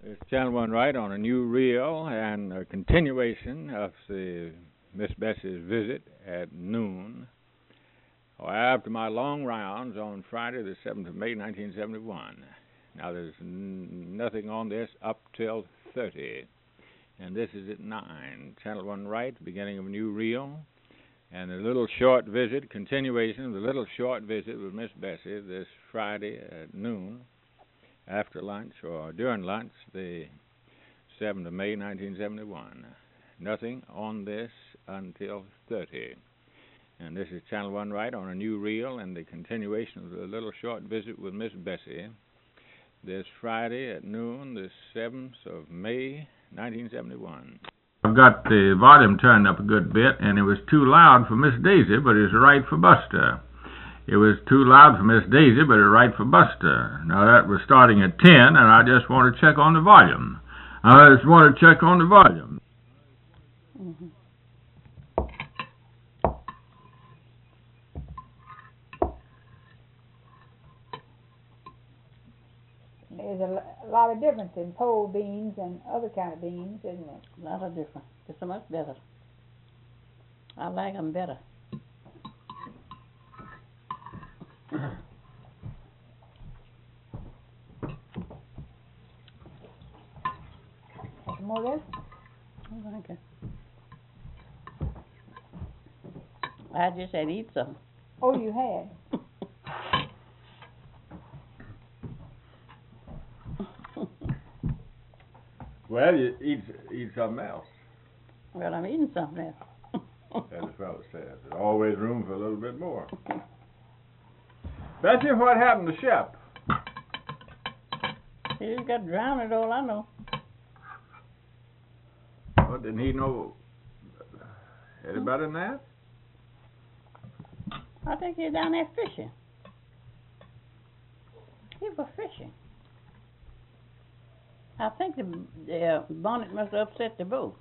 It's Channel One Right on a new reel and a continuation of the Miss Bessie's visit at noon. After my long rounds on Friday, the 7th of May, 1971. Now, there's nothing on this up till 30, and this is at 9. Channel 1 Right, beginning of a new reel, and a little short visit, continuation of the little short visit with Miss Bessie this Friday at noon, after lunch or during lunch, the 7th of May, 1971. Nothing on this until 30. And this is Channel 1 Right on a new reel and the continuation of the little short visit with Miss Bessie this Friday at noon, the 7th of May, 1971. I've got the volume turned up a good bit, and it was too loud for Miss Daisy, but it's right for Buster. It was too loud for Miss Daisy, but it's right for Buster. Now, that was starting at 10, and I just want to check on the volume. Mm-hmm. There's a lot of difference in pole beans and other kind of beans, isn't it? A lot of difference. It's so much better. I like them better. Some more there? Oh, thank you. I just had to eat some. Oh, you had? Well, you eat something else, Well, I'm eating something else. as the fellow says. There's always room for a little bit more. Bessie, what happened to Shep? He just got drowned, all I know. Well, didn't he know any better than that? I think he's down there fishing. He was fishing. I think the bonnet must have upset the boat.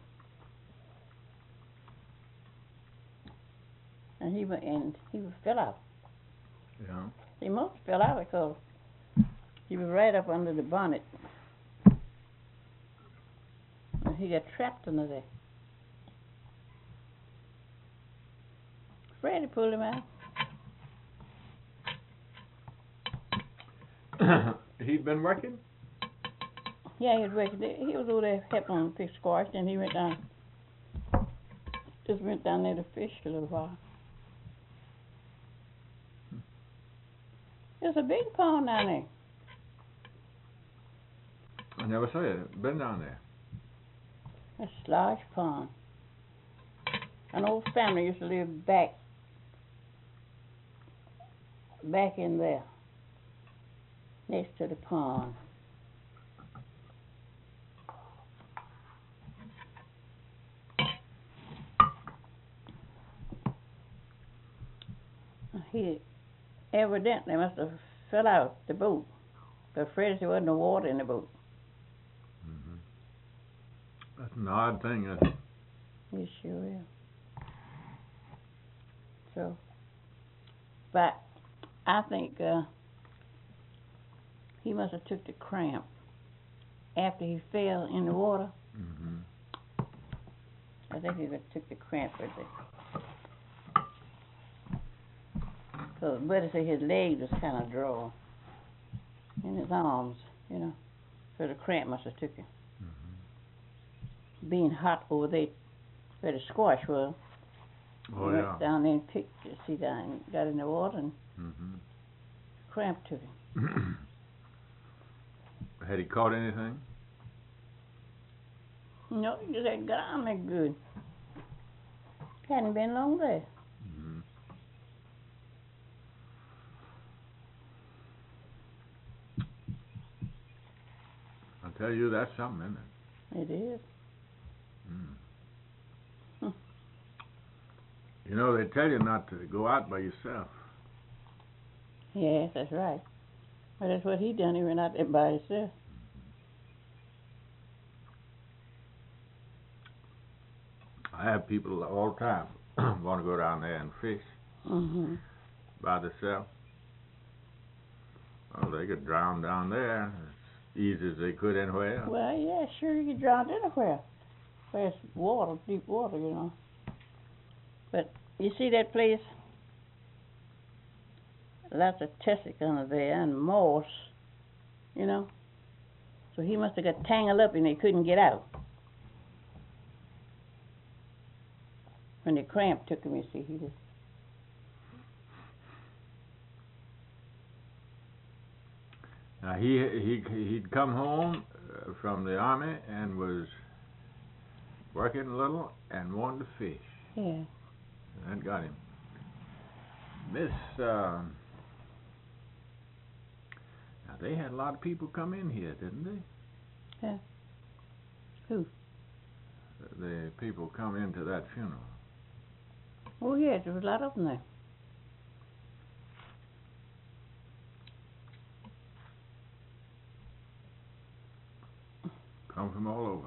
And he fell out. Yeah. He must have fell out because he was right up under the bonnet. And he got trapped under there. Freddie pulled him out. He'd been working? Yeah, he was working. He was over there helping him pick squash, and he went down there to fish a little while. There's a big pond down there. I never saw you. Been down there. A large pond. An old family used to live back in there, next to the pond. He evidently must have fell out the boat, but Freddie said there wasn't no water in the boat. Mm-hmm. That's an odd thing, isn't it? It sure is. So, but I think he must have took the cramp after he fell in the water. Mm-hmm. I think he took the cramp with it. So, better say his leg was kind of dry in his arms, so the cramp must have took him. Mm-hmm. Being hot over there where the squash was. Oh, he yeah. went down there and got in the water and cramp took him. Had he caught anything? No, he just had got on there good. Hadn't been long there. Mm-hmm. I tell you, that's something, isn't it? It is. Mm. You know, they tell you not to go out by yourself. Yes, that's right. Well, that's what he done. He went out there by himself. I have people all the time want to go down there and fish by themselves. Well, they get drowned down there. easy as they could anywhere? Well, yeah, sure, you can drown anywhere. Where it's water, deep water, you know. But you see that place? Lots of tussock under there and moss, you know. So he must have got tangled up and they couldn't get out. When the cramp took him, you see, he was. Now he'd come home from the army and was working a little and wanted to fish. Yeah. That got him. Miss, now they had a lot of people come in here, didn't they? Yeah. Who? The people come into that funeral. Oh, yeah, there was a lot of them there. Come from all over.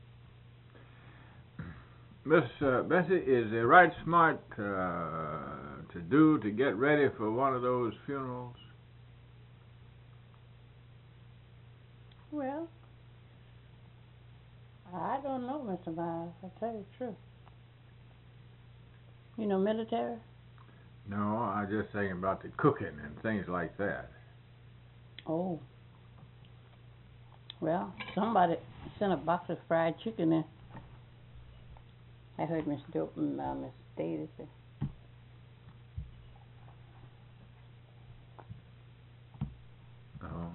Miss Bessie, is it right smart to get ready for one of those funerals? Well, I don't know, Mr. Miles, I'll tell you the truth. You know military? No, I just thinking about the cooking and things like that. Oh. Well, somebody sent a box of fried chicken in. I heard Miss Davis say. Oh.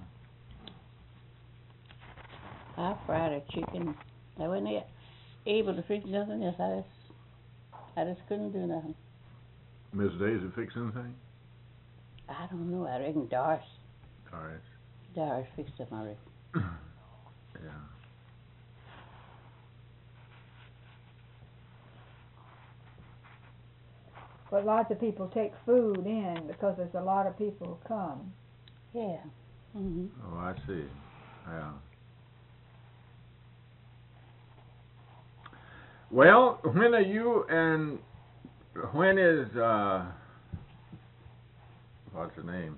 I fried a chicken. I wasn't able to fix nothing else. I just couldn't do nothing. Miss Daisy fix anything? I don't know. I reckon Doris Doris. fixed them, I reckon. Yeah. But lots of people take food in because there's a lot of people who come. Yeah. Mhm. Oh, I see. Yeah. Well, when are you and when is what's her name?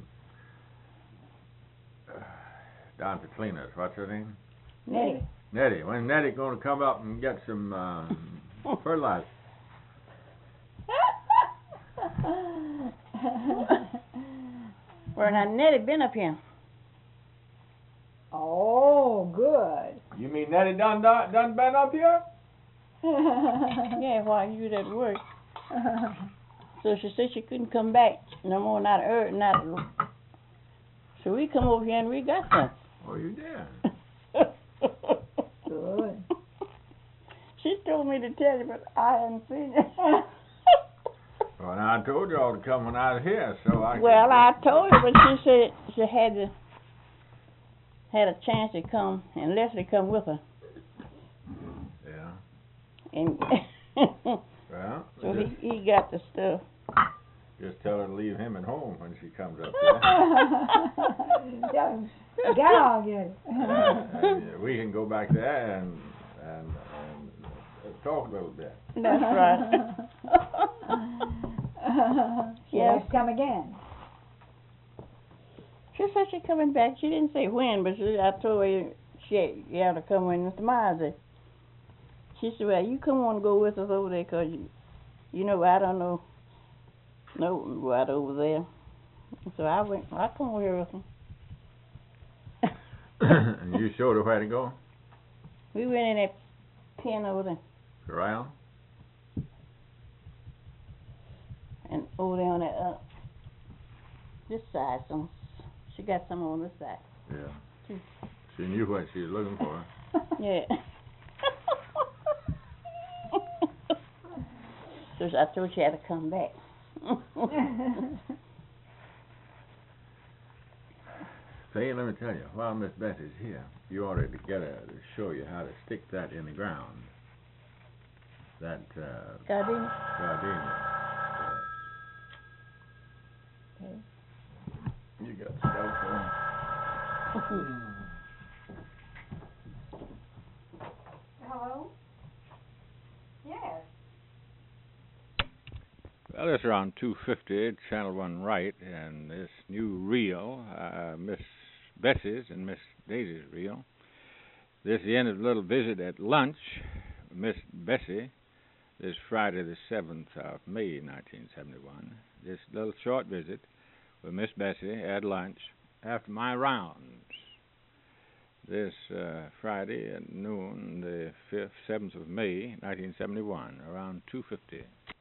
Down to cleaners. What's her name? Nettie. Nettie. When Nettie going to come up and get some fertilizer? Well, now Nettie been up here. Oh, good. You mean Nettie done been up here? Yeah, while you was at work. So she said she couldn't come back no more, not early, not. So we come over here and we got some. Oh, you did. Good. She told me to tell you, but I hadn't seen it. Well, now I told you all to come when I was here, so I. Well, I told her, but she said she had a chance to come, and Leslie come with her. Yeah. And Well, so he got the stuff. just tell her to leave him at home when she comes up Tell him, Gal, get it. there. We can go back there and talk a little bit. That's right. She Yes. has to come again. She said she's coming back. She didn't say when, but I told her she had to come when Mr. Myers said. She said, well, you come on and go with us over there, 'cause you know, I don't know right over there. So I come over here with them. And you showed her where to go? We went in that pen over there. Corral? And over there on that, this side, she got some on this side. Yeah. She knew what she was looking for. Yeah. So I told she had to come back. Say, let me tell you, while Miss Bessie's here, you ought to get her to show you how to stick that in the ground. That Gardenia? gardenia. Okay. You got stuff for Hello? Yes. Well, it's around 2:50, Channel 1 right, and this new reel, Miss Bessie's and Miss Daisy's reel. This is the end of the little visit at lunch with Miss Bessie this Friday the 7th of May, 1971. This little short visit with Miss Bessie at lunch after my rounds this Friday at noon, the 7th of May, 1971, around 2:50.